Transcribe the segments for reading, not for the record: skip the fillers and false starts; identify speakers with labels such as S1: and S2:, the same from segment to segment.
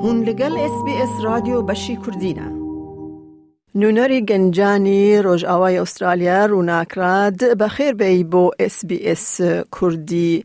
S1: هون لگل SBS رادیو بشی کردینه. نونری گنجانی روجاوای استرالیا روناک راد بخیر بی بو SBS کردی.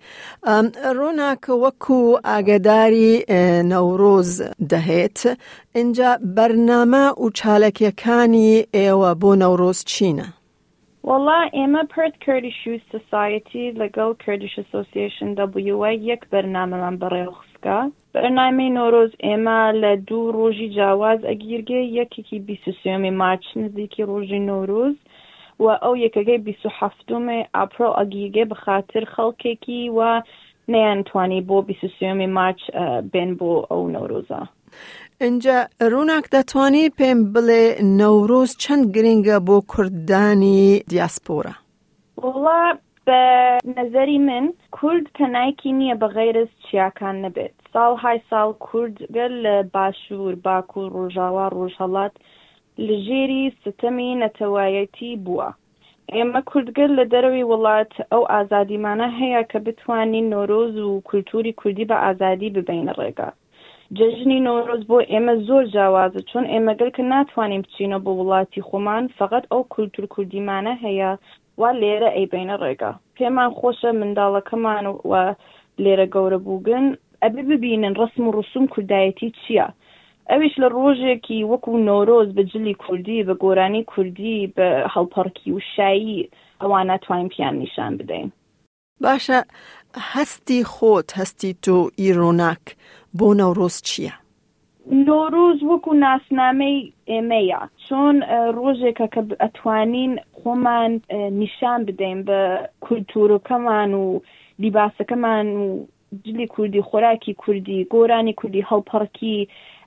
S1: روناک وکو آگداری نوروز دهیت اینجا برنامه و چالکیکانی ایوا بو نوروز چینه؟
S2: والله اما پرت کردیش یوز سوسایتی لگل کردیش اسوسییشن WA یک برنامه من برای خسکا. برنامه نوروز اما لدو روزی جواز اگیرگه یکی 23 مارچ نزدیکی روزی نوروز و او یکی 27 اپریل اگیرگه بخاطر خلقی و نیانتوانی بو 23 مارچ بین بو او نوروزا.
S1: اینجا روناک دتوانی پیم بله نوروز چند گرینگا بو کردانی دیاسپورا؟
S2: والله به نظری من کرد تنایکی نیه بغیر از چیاکان نبید. سال های سال کرد گل باشور باکو روژاوا روژهالات لجیری ستمی نتوایتی بوا. اما کرد گل لدروی ولات او آزادی مانه هیا که بتوانی نوروز و کلتوری کردی با آزادی ببین رگا. جشنی نوروز بو اما زور جوازه چون اما گل که نتوانیم بچینو بو ولاتی خومان فقط او کلتور کردی مانه هیا و لیره ای بین رگا. پیمان خوشه منداله کمان و لیره گوره بوگن ابی ببینن رسم و رسوم کردایتی چیه؟ اویش لروجه کی وکو نوروز به جلی کردی به گورانی کردی به هلپارکی و شایی اوانا توانیم پیان نشان بدهیم.
S1: باشه هستی خود هستی تو ایروناک بو نوروز چیه؟
S2: نوروز وکو ناسنامه ایمیا چون روزه که اتوانین خومن نشان بدهیم به کلتورو کمان و لباس کمان و جلی کردی خوراکی کردی گورانی کردی هلپارکی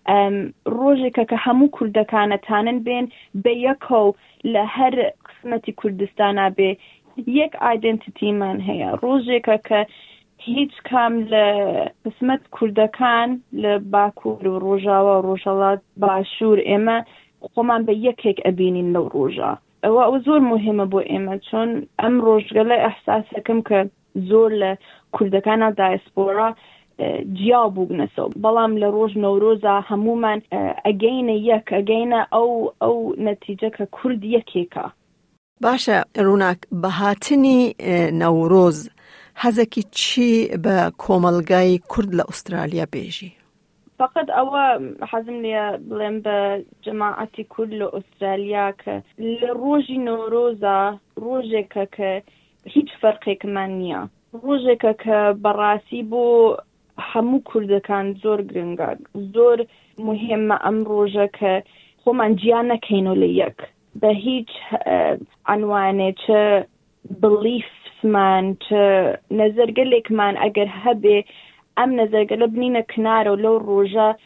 S2: روزه که همو کردکانه تانن بین به یکو لهر قسمتی کردستانه به یک ایدنتیتی من هیا روزه که هیچ کم لقسمت کردکان لباکور و روژاوا و روژالات باشور اما خومن به یک ابینین لو روژا و زور مهمه بو اما چون ام روژگله احساس کم که زور لکردکان دایسپورا جیا بوگنسو بلام لروج نوروزا همو من اگین یک اگین او نتیجه که کرد یکی که
S1: باشه روناک بهاتنی نوروز هزکی چی به کوملگای کرد لأسترالیا بیجی؟
S2: فقط حزم لیا بلیم به جماعتی کرد لأسترالیا که لروجی نوروزا روژه که هیچ فرقی کمان نیا روژه که براسی بو همو کردکان زور گرنگا زور مهمه ام روژه که خو من جیان نکینو لیک به هیچ عنوانه چه بلیف من چه نظرگلیک من اگر هبه ام نظرگل بنینه کنارو لو روژه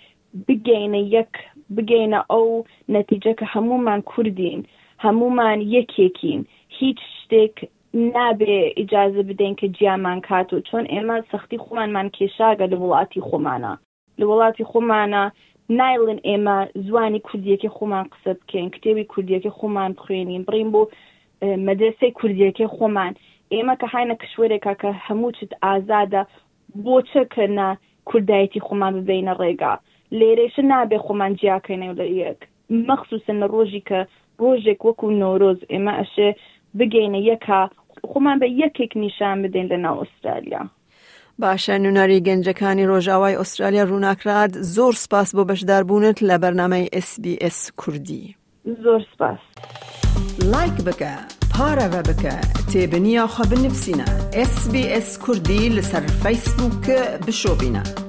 S2: بگینه او نتیجه که همو من کردین همو من یکیکین هیچ شتک نبه اجازه بدین که جیا من کاتو چون اما سختی خومن من کشاگه لولاتی خومانا نایلن اما زوانی کردیه که خومن قصد کن کتابی کردیه که خومن بخوینیم بریم بو مدرسه کردیه که خومن اما که حین کشوره که همو چت آزاده بوچه که نه کردایتی خومن ببین ریگا لیرش نبه خومن جیا کنه لیک مخصوصا روژی که روژک وکو نوروز اما اشه بگینه یکا خومن به یکیک نشان بدین لنا استرالیا.
S1: باشه نوناری گنجکانی روژاوای استرالیا روناک راد زور سپاس بو بشدار بونت لبرنامه SBS کردی.
S2: زور سپاس.
S1: لایک بکه، پاره و بکه، تیبنیا خواب نفسینا. SBS کردی لسر فیسبوک بشو بینا.